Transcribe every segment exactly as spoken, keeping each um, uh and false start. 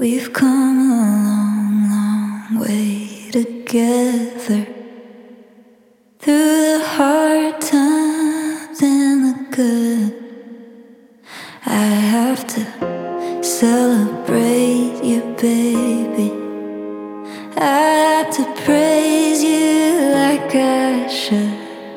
We've come a long, long way together, through the hard times and the good. I have to celebrate you, baby. I have to praise you like I should.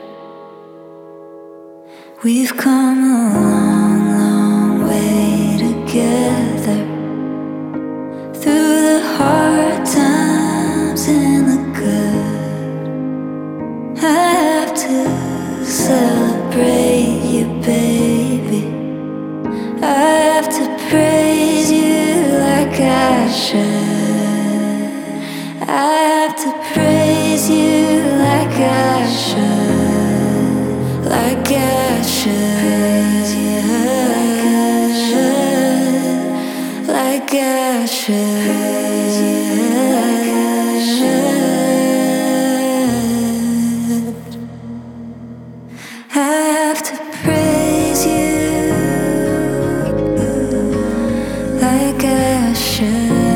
We've come a long, long way together, through the hard times and the good. I have to celebrate you, baby. I have to praise you like I should. I have to praise you like I should, like I should, like I should. I have to praise you like I should.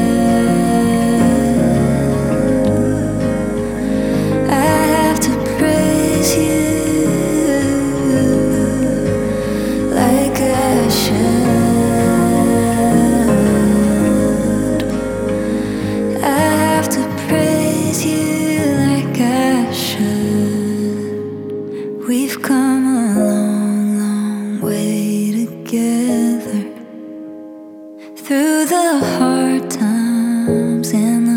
I have to praise you like I should. I have to praise you like I should. We've come a long, long way together, through the hard times and